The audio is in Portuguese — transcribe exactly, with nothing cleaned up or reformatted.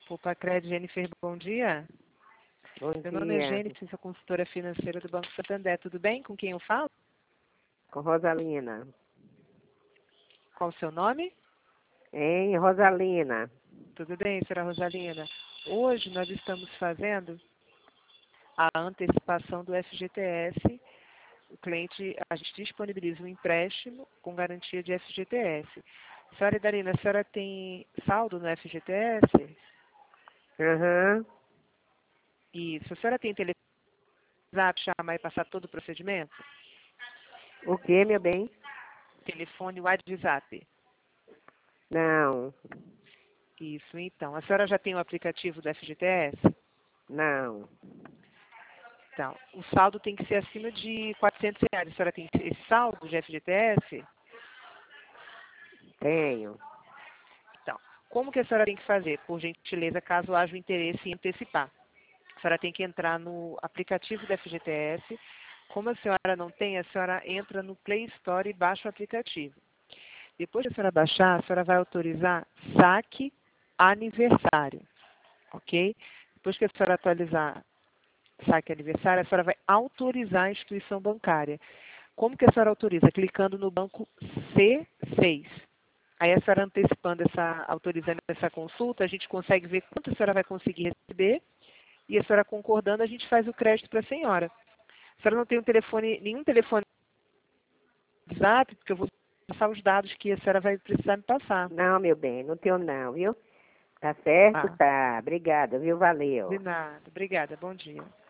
Pulpacred, Jennifer, bom dia. Bom Meu nome é dia. Jennifer, sou consultora financeira do Banco Santander. Tudo bem? Com quem eu falo? Com Rosalina. Qual o seu nome? Hein, Rosalina? Tudo bem, senhora Rosalina? Hoje nós estamos fazendo a antecipação do F G T S. O cliente, a gente disponibiliza um empréstimo com garantia de F G T S. Senhora Idalina, a senhora tem saldo no F G T S? Aham. Isso. A senhora tem telefone, WhatsApp, chamar e passar todo o procedimento? O que, meu bem? Telefone, WhatsApp. Não. Isso, então. A senhora já tem o aplicativo do F G T S? Não. Então, o saldo tem que ser acima de quatrocentos reais. A senhora tem esse saldo de F G T S? Tenho. Então, como que a senhora tem que fazer? Por gentileza, caso haja o interesse em antecipar. A senhora tem que entrar no aplicativo do F G T S. Como a senhora não tem, a senhora entra no Play Store e baixa o aplicativo. Depois que a senhora baixar, a senhora vai autorizar saque aniversário, ok? Depois que a senhora atualizar saque aniversário, a senhora vai autorizar a instituição bancária. Como que a senhora autoriza? Clicando no banco C seis. Aí a senhora antecipando essa, autorizando essa consulta, a gente consegue ver quanto a senhora vai conseguir receber e a senhora concordando, a gente faz o crédito para a senhora. A senhora não tem um telefone, nenhum telefone WhatsApp, porque eu vou passar os dados que a senhora vai precisar me passar. Não, meu bem, não tenho não, viu? Tá certo? Ah, Tá. Obrigada, viu? de Valeu. nada. Obrigada. Bom dia.